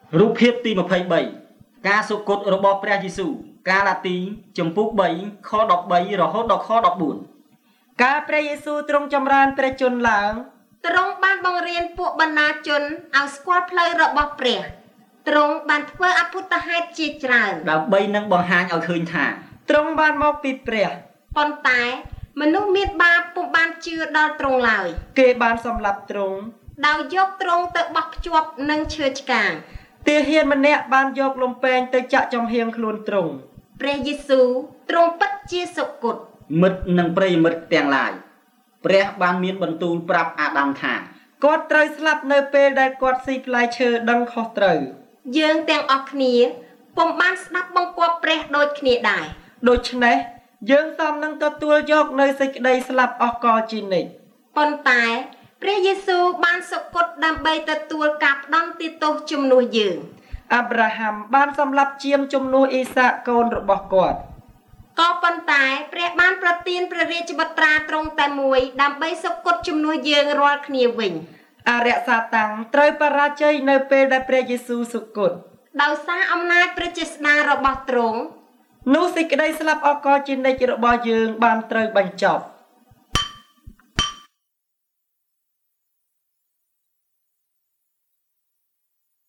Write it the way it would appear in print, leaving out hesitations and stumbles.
រូបភាពទី23ការសុគតរបស់ព្រះយេស៊ូវកាឡាទីចំពុក3ខ13រហូតដល់ខ14 ការព្រះយេស៊ូវទ្រង់ចម្រើនព្រះជន្មឡើងទ្រង់បានបង្រៀនពួកបណ្ដាជនឲ្យស្គាល់ផ្លូវរបស់ព្រះទ្រង់បានធ្វើអភូតហេតុជាច្រើនដើម្បីនឹងបង្ហាញឲ្យឃើញថាទ្រង់បានមកពីព្រះប៉ុន្តែមនុស្សមានបាបពុំបានជឿដល់ទ្រង់ឡើយគេបានសម្លាប់ទ្រង់ដោយយកទ្រង់ទៅបោះភ្ជាប់នឹងឈើឆ្កាងទាហានម្នាក់បានយកលំពែងទៅចាក់ចំហៀងខ្លួនទ្រង់ព្រះយេស៊ូវទ្រង់ពិតជាសុគតមិត្តនិងប្រិយមិត្តទាំងឡាយព្រះបានមានបន្ទូលប្រាប់អាដាមថាគាត់ត្រូវស្លាប់នៅពេលដែលគាត់ស៊ីផ្លែឈើដឹងខុសត្រូវយើងទាំងអស់គ្នាពុំបានស្ដាប់បង្គាប់ព្រះដូចគ្នាដែរដូច្នេះយើងសមនឹងទទួលយកនៅសេចក្តីស្លាប់អស់កលជានិច្ចប៉ុន្តែព្រះយេស៊ូវបានសុគតដើម្បីទទួលការផ្ដន្ទាទោសជំនួសយើងអាប់រ៉ាហាំបានសម្លាប់ជាមជំនួសអ៊ីសាកកូនរបស់គាត់ក៏ប៉ុន្តែព្រះបានប្រទានព្រះរាជបុត្រាទ្រង់តែមួយដើម្បីសុគតជំនួសយើងរាល់គ្នាវិញអរិយសាតាំងត្រូវបរាជ័យនៅពេលដែលព្រះយេស៊ូវសុគតដោយសារអំណាចព្រះចេស្តារបស់ទ្រង់នោះសេចក្តីស្លាប់អស់កលជានិច្ចរបស់យើងបានត្រូវបញ្ចប់